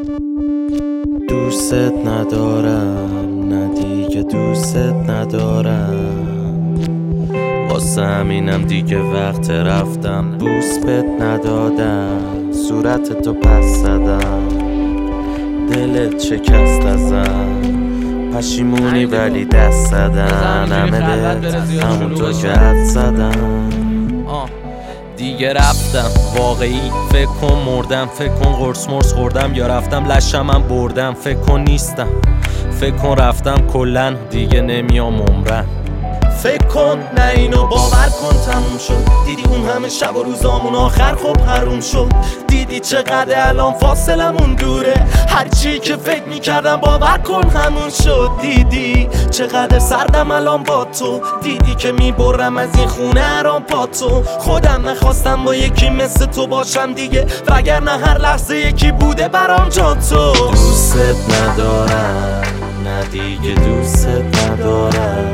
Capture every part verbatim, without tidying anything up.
دوست ندارم، نه دیگه دوست ندارم، واسه همینم دیگه وقت رفتم بوس بت ندادم، صورت تو پس زدم، دلت شکست ازم، پشیمونی ولی دست زدن، همه بهت همونطور که حد زدم. دیگه رفتم واقعی، فکر کن مردم، فکر کن قرص مرس خوردم یا رفتم لشمم بردم، فکر کن نیستم، فکر کن رفتم کلن دیگه نمیام عمرن. فکر کن نه اینو باور کن تموم شد، دیدی اون همه شب و روزامون آخر خب حروم شد، دیدی چقدر الان فاصلمون دوره، هرچی که فکر میکردم باور کن همون شد، دیدی چقدر سردم الان با تو، دیدی که میبرم از این خونه هرام پا تو، خودم نخواستم با یکی مثل تو باشم دیگه، وگرنه هر لحظه یکی بوده برام جا تو. دوست ندارم، نه دیگه دوست ندارم،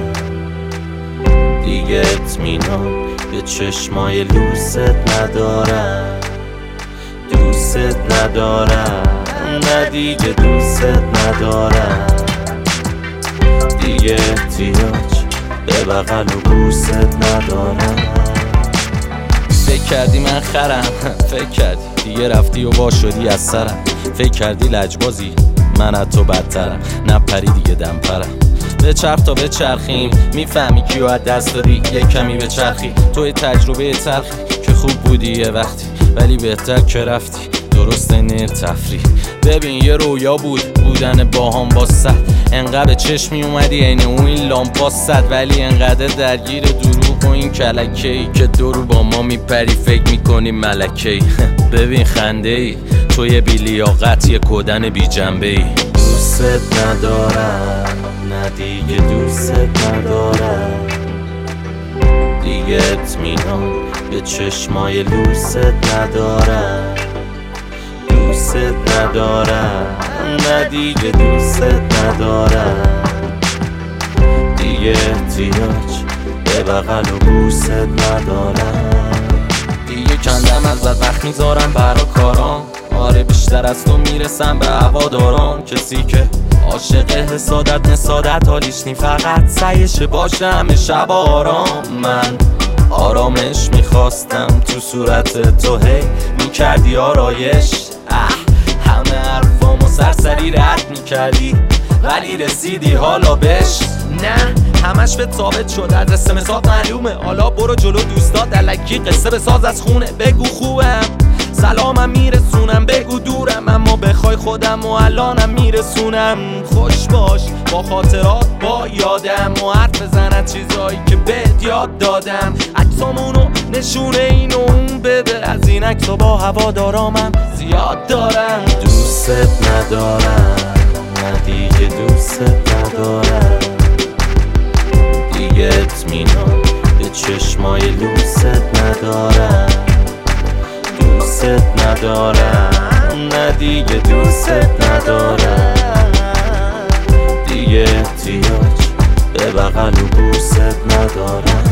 دیگه اطمینان به چشمای لوست ندارم، دوست ندارم، نه دیگه دوست ندارم، دیگه احتیاج به بغل و بوست ندارم. فکر کردی من خرم، فکر کردی دیگه رفتی و وا شدی از سرم، فکر کردی لجبازی من از تو بدترم، نپری دیگه دم پرم، به چرخ تا به چرخیم میفهمی کیو از دست دادی، یه کمی به چرخی توی تجربه تلخی که خوب بودی یه وقتی ولی بهتر که رفتی، درست نیر تفریح. ببین یه رویا بود بودن باهام با صد، انقدر به چشمی اومدی عین اون این لامپا صد، ولی انقدر درگیر دروغ و این کلکه‌ای که دورو با ما میپری فکر میکنی ملکه‌ای. ببین خنده ای توی بی لیاقت یه کدن بی جنبه ای. دوست ندارم، نه دیگه دوست ندارم، دیگه اطمینان به چشمای لوست ندارم، دوست ندارم، نه دیگه دوست ندارم، دیگه احتیاج به بغل و بوست ندارم. دیگه کندم از بدبخت میذارم برا کارام، آره بیشتر از تو میرسم به هواداران، کسی که عاشق حسادت نسادت حالیش نی فقط سعیش باشه همه شب آرام. من آرامش میخواستم تو صورت تو هی میکردی آرایش، اه همه حرفامو سرسری رد میکردی ولی رسیدی حالا بش، نه همش به ثابت شد از اسمسات معلومه، حالا برو جلو دوستات الکی قصه بساز از خونه، بگو خوبم سلامم میرسونم، بگو دورم اما بخوای خودم و الانم میرسونم، خوش باش با خاطرات با یادم و حرف بزن چیزایی که بهت یاد دادم، عکسامونو نشونه اینو اون بده، از این عکسا با هوادارامم زیاد دارم. دوست ندارم، نه دیگه دوست ندارم، دیگه اطمینان به چشمای لوست ندارم، دوست ندارم، نه دیگه دوست ندارم، دیگه احتیاج به بغل و بوست ندارم.